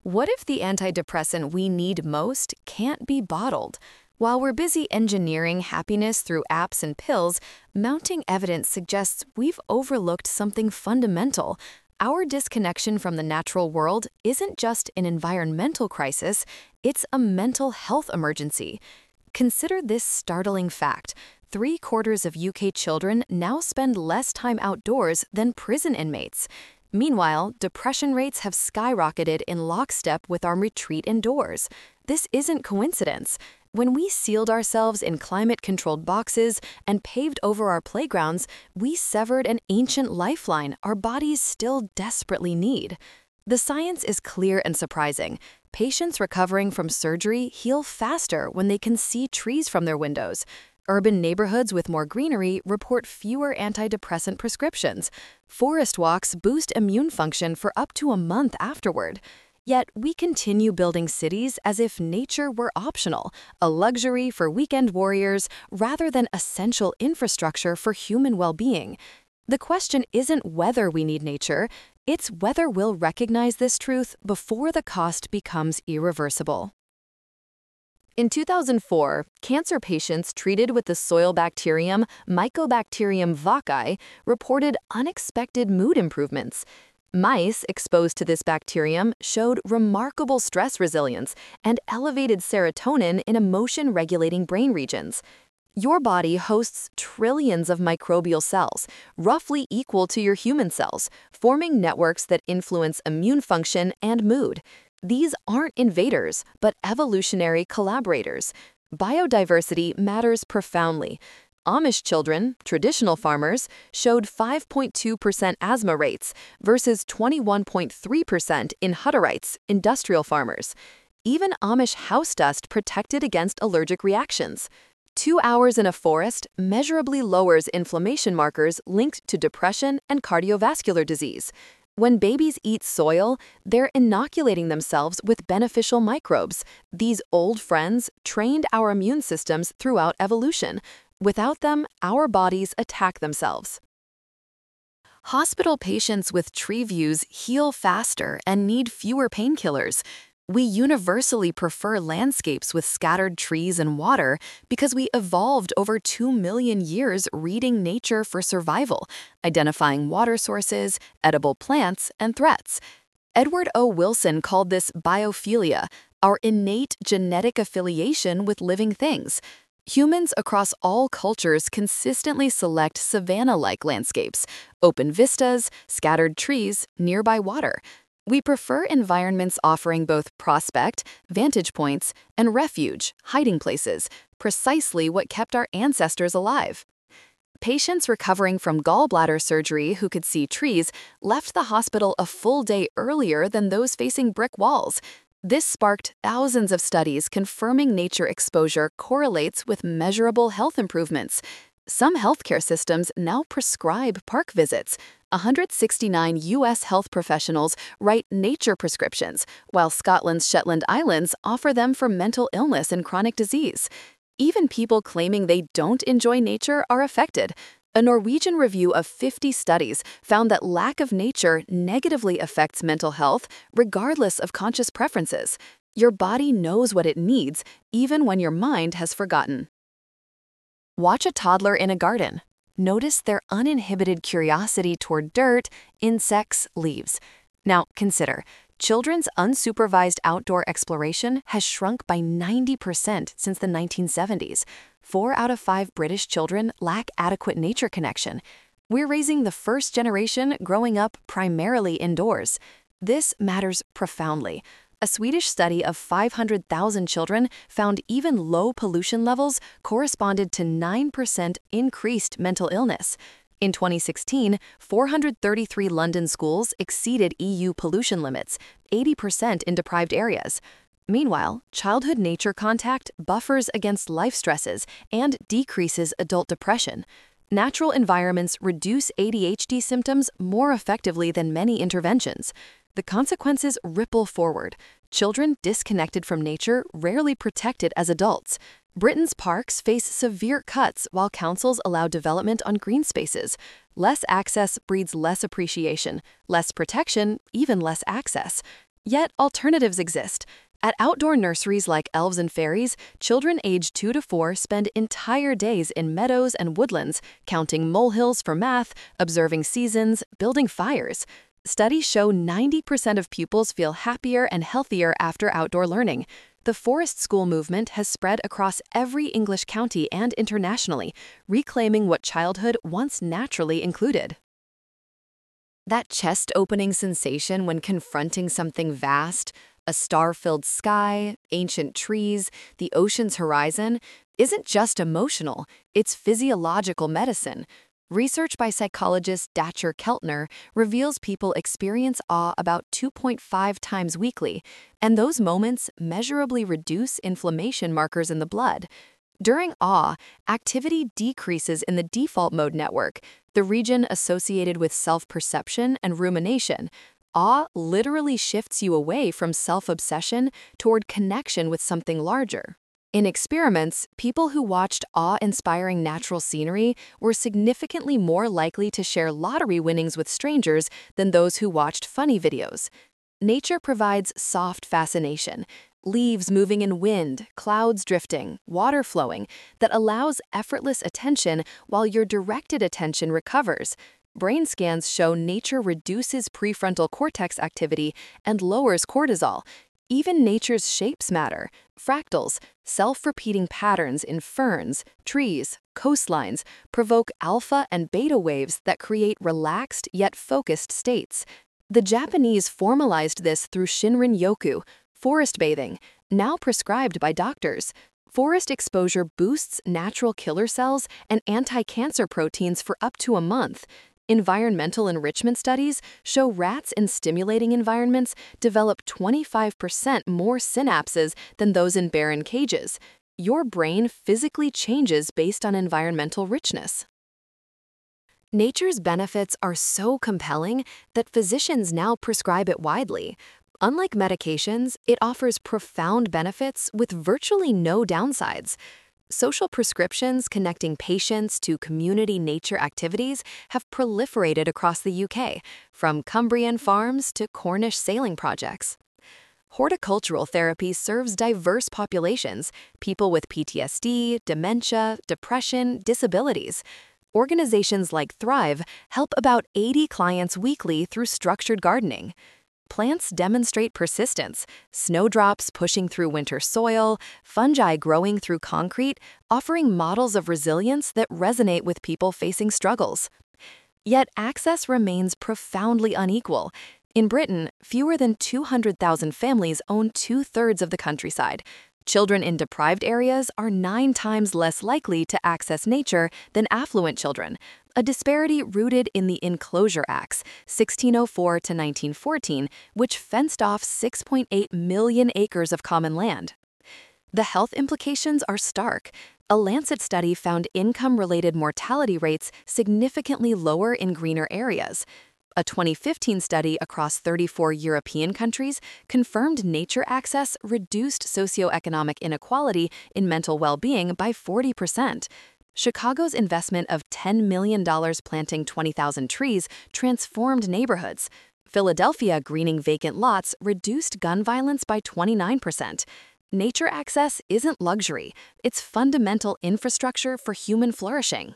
What if the antidepressant we need most can't be bottled? While we're busy engineering happiness through apps and pills, mounting evidence suggests we've overlooked something fundamental. Our disconnection from the natural world isn't just an environmental crisis, it's a mental health emergency. Consider this startling fact. Three-quarters of UK children now spend less time outdoors than prison inmates. Meanwhile, depression rates have skyrocketed in lockstep with our retreat indoors. This isn't coincidence. When we sealed ourselves in climate-controlled boxes and paved over our playgrounds, we severed an ancient lifeline our bodies still desperately need. The science is clear and surprising. Patients recovering from surgery heal faster when they can see trees from their windows. Urban neighborhoods with more greenery report fewer antidepressant prescriptions. Forest walks boost immune function for up to a month afterward. Yet we continue building cities as if nature were optional, a luxury for weekend warriors rather than essential infrastructure for human well-being. The question isn't whether we need nature, it's whether we'll recognize this truth before the cost becomes irreversible. In 2004, cancer patients treated with the soil bacterium Mycobacterium vaccae reported unexpected mood improvements. Mice exposed to this bacterium showed remarkable stress resilience and elevated serotonin in emotion-regulating brain regions. Your body hosts trillions of microbial cells, roughly equal to your human cells, forming networks that influence immune function and mood. These aren't invaders, but evolutionary collaborators. Biodiversity matters profoundly. Amish children, traditional farmers, showed 5.2% asthma rates versus 21.3% in Hutterites, industrial farmers. Even Amish house dust protected against allergic reactions. 2 hours in a forest measurably lowers inflammation markers linked to depression and cardiovascular disease. When babies eat soil, they're inoculating themselves with beneficial microbes. These old friends trained our immune systems throughout evolution. Without them, our bodies attack themselves. Hospital patients with tree views heal faster and need fewer painkillers. We universally prefer landscapes with scattered trees and water because we evolved over 2 million years reading nature for survival, identifying water sources, edible plants, and threats. Edward O. Wilson called this biophilia, our innate genetic affiliation with living things. Humans across all cultures consistently select savanna-like landscapes, open vistas, scattered trees, nearby water. We prefer environments offering both prospect, vantage points, and refuge, hiding places, precisely what kept our ancestors alive. Patients recovering from gallbladder surgery who could see trees left the hospital a full day earlier than those facing brick walls. This sparked thousands of studies confirming nature exposure correlates with measurable health improvements. Some healthcare systems now prescribe park visits. 169 U.S. health professionals write nature prescriptions, while Scotland's Shetland Islands offer them for mental illness and chronic disease. Even people claiming they don't enjoy nature are affected. A Norwegian review of 50 studies found that lack of nature negatively affects mental health regardless of conscious preferences. Your body knows what it needs, even when your mind has forgotten. Watch a toddler in a garden. Notice their uninhibited curiosity toward dirt, insects, leaves. Now, consider, children's unsupervised outdoor exploration has shrunk by 90% since the 1970s. 4 out of 5 British children lack adequate nature connection. We're raising the first generation growing up primarily indoors. This matters profoundly. A Swedish study of 500,000 children found even low pollution levels corresponded to 9% increased mental illness. In 2016, 433 London schools exceeded EU pollution limits, 80% in deprived areas. Meanwhile, childhood nature contact buffers against life stresses and decreases adult depression. Natural environments reduce ADHD symptoms more effectively than many interventions. The consequences ripple forward. Children disconnected from nature rarely protected as adults. Britain's parks face severe cuts while councils allow development on green spaces. Less access breeds less appreciation, less protection, even less access. Yet alternatives exist. At outdoor nurseries like Elves and Fairies, children aged 2 to 4 spend entire days in meadows and woodlands, counting molehills for math, observing seasons, building fires. Studies show 90% of pupils feel happier and healthier after outdoor learning. The Forest School movement has spread across every English county and internationally, reclaiming what childhood once naturally included. That chest-opening sensation when confronting something vast, a star-filled sky, ancient trees, the ocean's horizon, isn't just emotional, it's physiological medicine. Research by psychologist Dacher Keltner reveals people experience awe about 2.5 times weekly, and those moments measurably reduce inflammation markers in the blood. During awe, activity decreases in the default mode network, the region associated with self-perception and rumination. Awe literally shifts you away from self-obsession toward connection with something larger. In experiments, people who watched awe-inspiring natural scenery were significantly more likely to share lottery winnings with strangers than those who watched funny videos. Nature provides soft fascination, leaves moving in wind, clouds drifting, water flowing, that allows effortless attention while your directed attention recovers. Brain scans show nature reduces prefrontal cortex activity and lowers cortisol. Even nature's shapes matter. Fractals, self-repeating patterns in ferns, trees, coastlines, provoke alpha and beta waves that create relaxed yet focused states. The Japanese formalized this through Shinrin-yoku, forest bathing, now prescribed by doctors. Forest exposure boosts natural killer cells and anti-cancer proteins for up to a month. Environmental enrichment studies show rats in stimulating environments develop 25% more synapses than those in barren cages. Your brain physically changes based on environmental richness. Nature's benefits are so compelling that physicians now prescribe it widely. Unlike medications, it offers profound benefits with virtually no downsides. Social prescriptions connecting patients to community nature activities have proliferated across the UK, from Cumbrian farms to Cornish sailing projects. Horticultural therapy serves diverse populations, people with PTSD, dementia, depression, disabilities. Organizations like Thrive help about 80 clients weekly through structured gardening. Plants demonstrate persistence, snowdrops pushing through winter soil, fungi growing through concrete, offering models of resilience that resonate with people facing struggles. Yet access remains profoundly unequal. In Britain, fewer than 200,000 families own 2/3 of the countryside. Children in deprived areas are 9 times less likely to access nature than affluent children, a disparity rooted in the Enclosure Acts, 1604 to 1914, which fenced off 6.8 million acres of common land. The health implications are stark. A Lancet study found income-related mortality rates significantly lower in greener areas. A 2015 study across 34 European countries confirmed nature access reduced socioeconomic inequality in mental well-being by 40%. Chicago's investment of $10 million planting 20,000 trees transformed neighborhoods. Philadelphia greening vacant lots reduced gun violence by 29%. Nature access isn't luxury, it's fundamental infrastructure for human flourishing.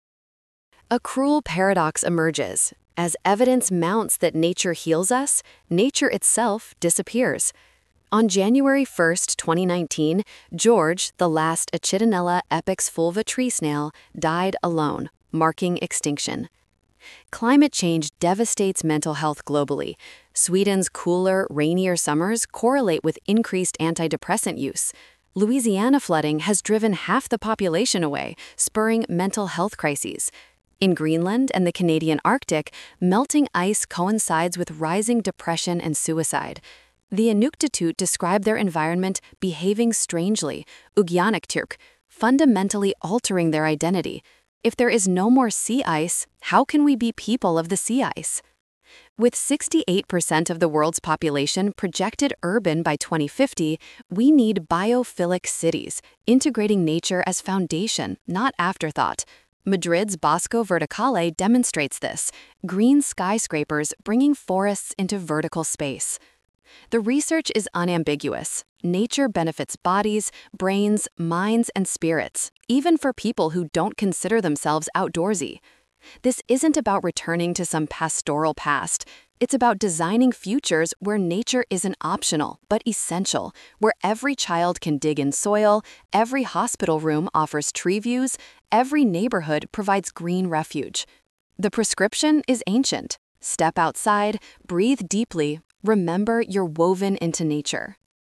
A cruel paradox emerges. As evidence mounts that nature heals us, nature itself disappears. On January 1, 2019, George, the last Echidnella epex fulva tree snail, died alone, marking extinction. Climate change devastates mental health globally. Sweden's cooler, rainier summers correlate with increased antidepressant use. Louisiana flooding has driven half the population away, spurring mental health crises. In Greenland and the Canadian Arctic, melting ice coincides with rising depression and suicide. The Inuktitut describe their environment behaving strangely, Ugyanakturk, fundamentally altering their identity. If there is no more sea ice, how can we be people of the sea ice? With 68% of the world's population projected urban by 2050, we need biophilic cities, integrating nature as foundation, not afterthought. Madrid's Bosco Verticale demonstrates this, green skyscrapers bringing forests into vertical space. The research is unambiguous. Nature benefits bodies, brains, minds, and spirits, even for people who don't consider themselves outdoorsy. This isn't about returning to some pastoral past. It's about designing futures where nature isn't optional, but essential, where every child can dig in soil, every hospital room offers tree views, every neighborhood provides green refuge. The prescription is ancient. Step outside, breathe deeply, remember you're woven into nature.